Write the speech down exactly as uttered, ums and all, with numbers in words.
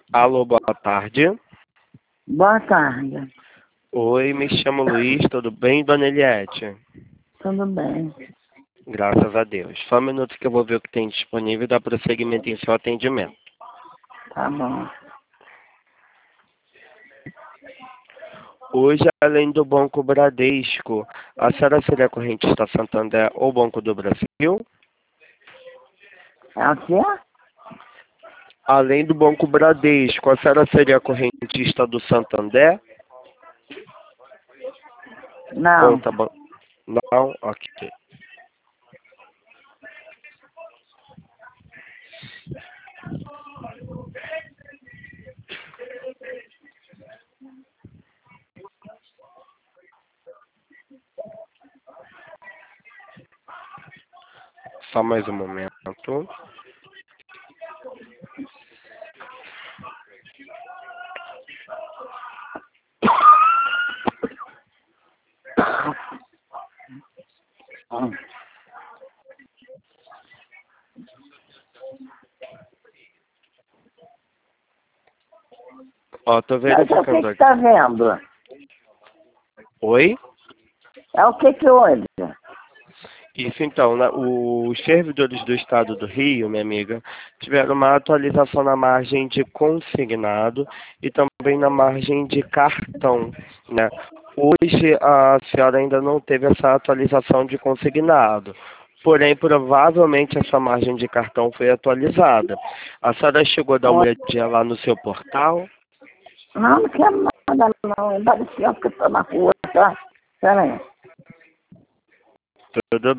Alô, boa tarde. Boa tarde. Oi, me chamo Luiz, tudo bem, dona Eliette? Tudo bem. Graças a Deus. Só um minuto que eu vou ver o que tem disponível e dar prosseguimento em seu atendimento. Tá bom. Hoje, além do Banco Bradesco, a senhora seria correntista Santander ou Banco do Brasil? É o quê? Além do Banco Bradesco, a senhora seria correntista do Santander? Não. Conta ban... Não? Ok. Só mais um momento. Hum. Ó, tô Mas é o que verificando que aqui. tá vendo? Oi? É o que que hoje? Isso então, né, os servidores do estado do Rio, minha amiga, tiveram uma atualização na margem de consignado e também na margem de cartão, né? Hoje a senhora ainda não teve essa atualização de consignado, porém provavelmente essa margem de cartão foi atualizada. A senhora chegou a dar uma olhadinha lá no seu portal? Não, não quero nada não. Dá licença que eu tô na rua, tá? Pera aí. Tudo